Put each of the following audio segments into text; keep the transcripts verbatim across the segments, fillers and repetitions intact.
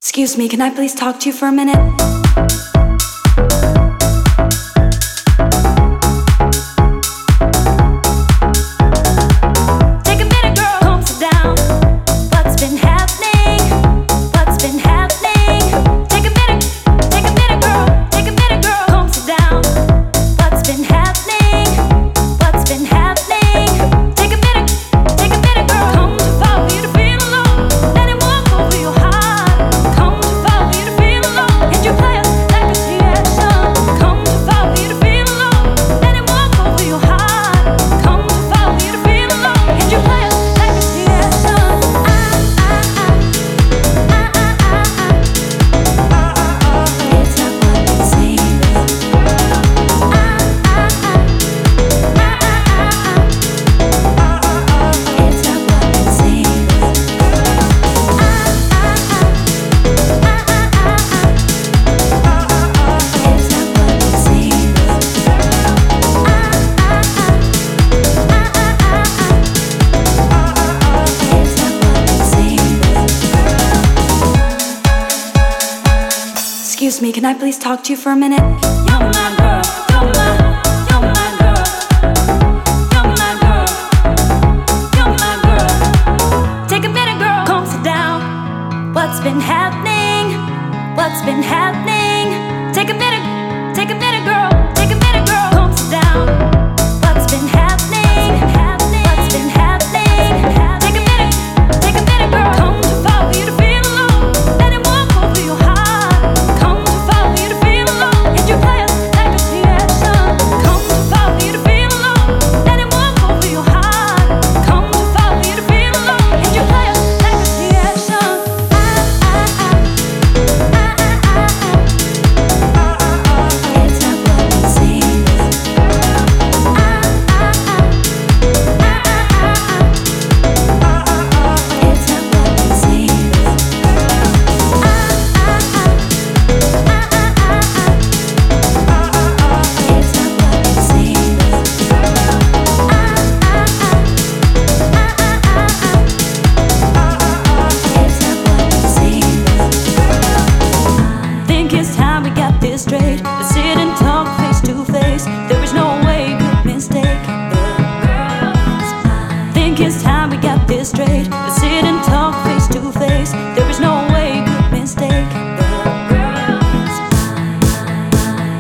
Excuse me, can I please talk to you for a minute? Excuse me, can I please talk to you for a minute? You're my girl, you're my, you're my girl. You're my girl, you're my girl. Take a minute, girl, come sit down. What's been happening? What's been happening? Take a minute, take a minute, girl. Take a minute, girl, come sit down. What's been happening? What's been happening? Take a minute, take a minute, girl. Come to follow you to feel alone. Let it walk over your heart. Straight, let's sit and talk face to face. There is no way you could mistake the girl's mind. Think it's time we got this straight. Let's sit and talk face to face. There is no way you could mistake the girl's mind.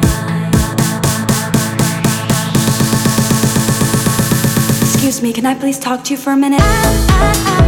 Excuse me, can I please talk to you for a minute? I, I, I